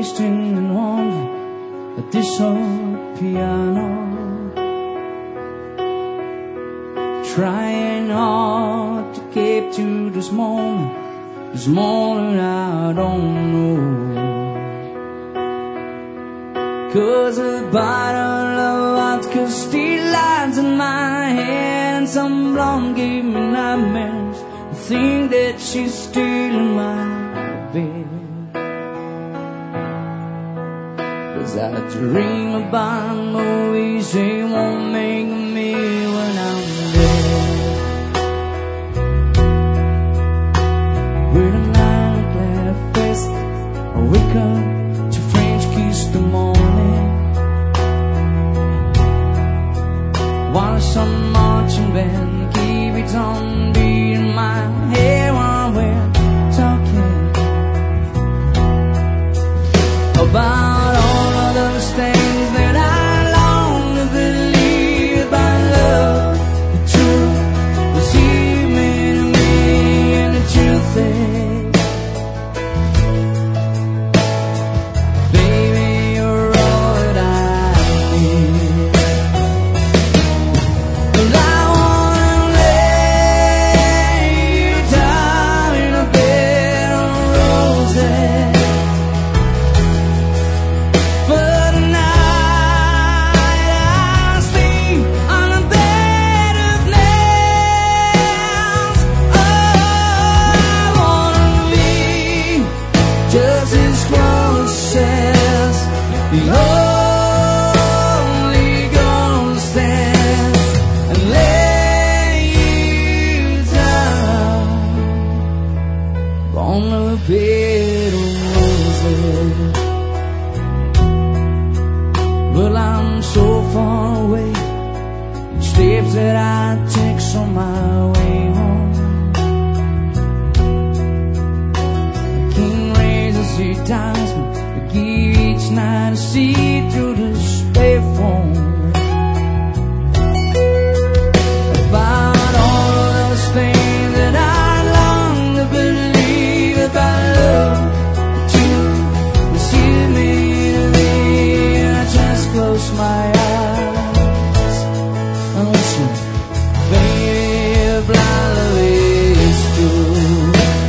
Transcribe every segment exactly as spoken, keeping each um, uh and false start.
wasting and wondering at this old piano, trying hard to get to this moment, this morning I don't know. 'Cause the bottle of vodka still lies in my head, and some blonde gave me nightmares. I think that she's still in my bed. 'Cause I dream about movies they won't make me when I'm dead. With a night glad face, I wake up to French kiss the morning, while some marching band keep it on beat in my head while we're talking about all of those things that I long to believe about love. The truth was human to me, and the truth is, baby, you're all that I need. But I wanna lay you down in a bed of roses. For tonight I'll sleep on a bed of nails. Oh, I wanna be just as close as the Holy Ghost is, and lay you down on a bed of roses. Well, I'm so far away, the steps that I take on my way home. The king raises his talisman, the key each night to see through the spare phone. About all of those things that I long to believe about love. The truth was human to me, and I just close my eyes and listen. Baby, if blind love is true,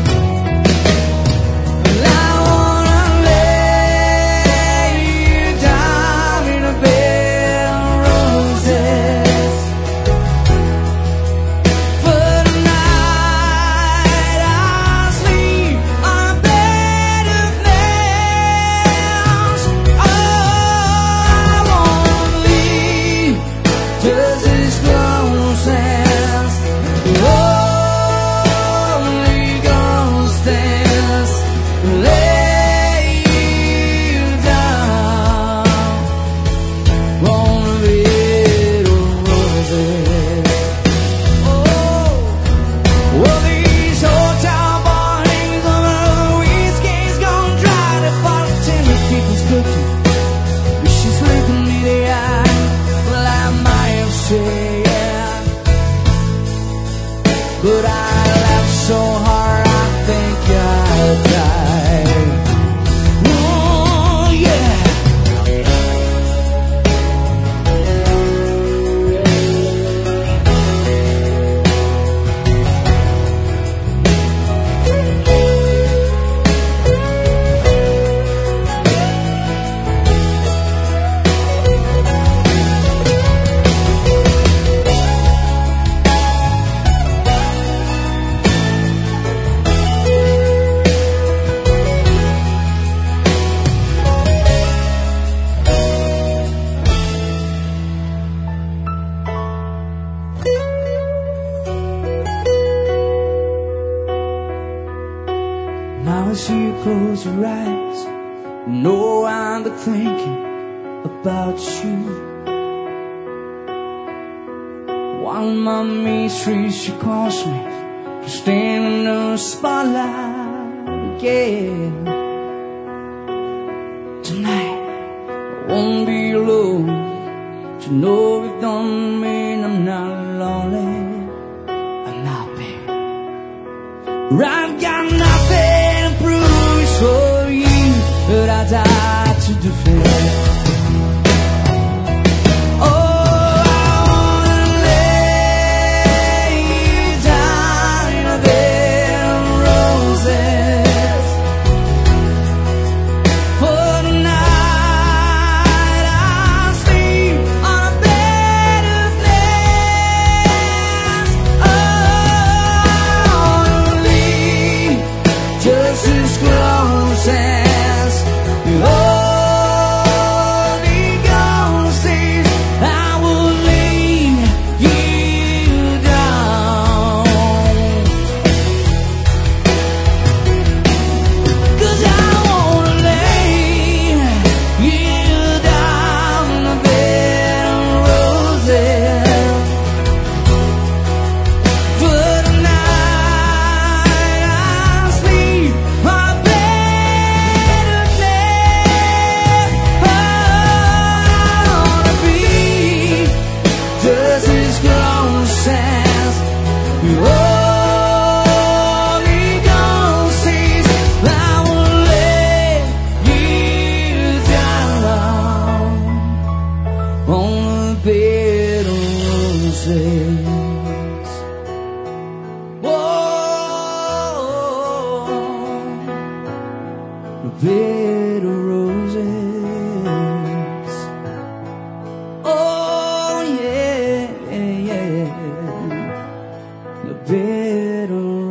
well, I wanna lay you down in a bed of roses. For tonight I'll sleep on a bed of nails. Oh, I wanna be just as close as the Holy Ghost is, lay you down on a bed of roses. Oh, well, these hotel mornings of the whiskey's gone dry. The bartender keeps cooking, but she's looking me in the eye. Well, I might have said yeah, but I laughed so hard I think I'll die. Oh, yeah. Now as you close your eyes, you know I'm thinking about you. One of my mysteries, she calls me to stand in the spotlight again. Tonight I won't be alone, to know it don't mean I'm not lonely. I'm not, baby. I've got nothing to prove, it's for you that I die. bit alone.